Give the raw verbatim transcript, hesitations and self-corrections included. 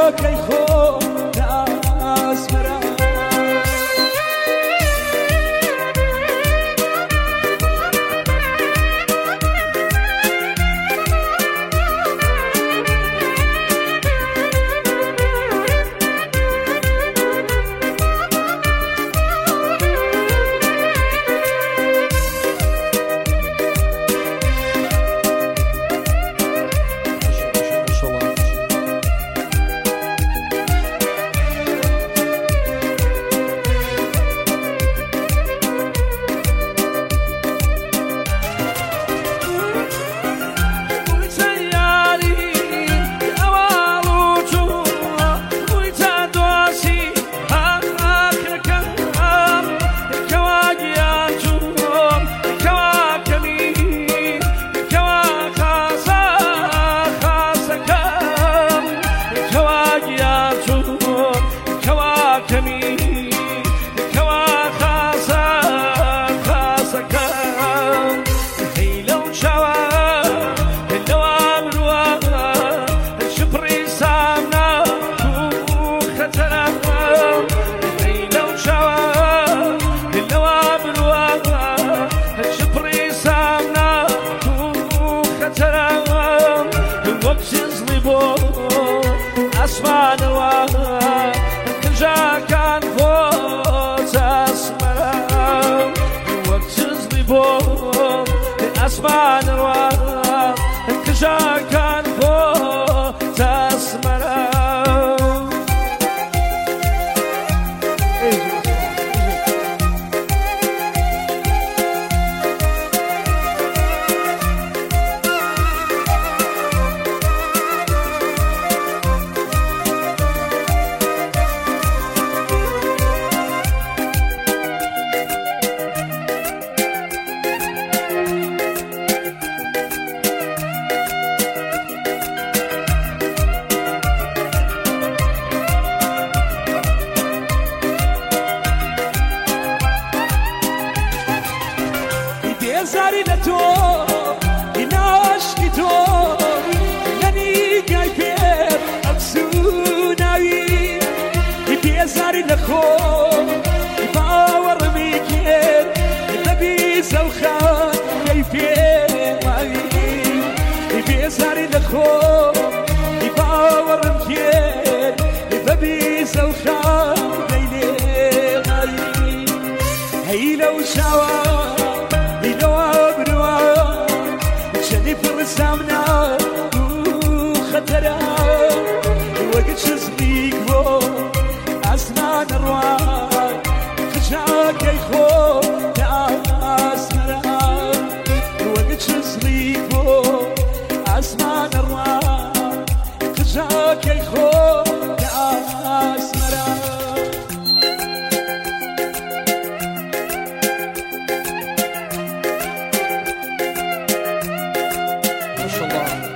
كي خو ناس مرا أسمع نواه كل كان فوت أسمع وقت زلبون أسمع نواه كل كان فوت أسمع زاري لتو يناشكي تو لاني قايفير أبسوناوي يبي زاري لخو يباور ميكير يبي زوخان قايفير يبي زاري لخو يباور ميكير يبي زوخان قايفير هي لو شاوا فرسامنا وخطرا وقت شزليك بو أسمان الرواي خشاك يخو ناس مرا وقت شزليك بو أسمان الرواي خشاك يخو ناس مرا ما شاء الله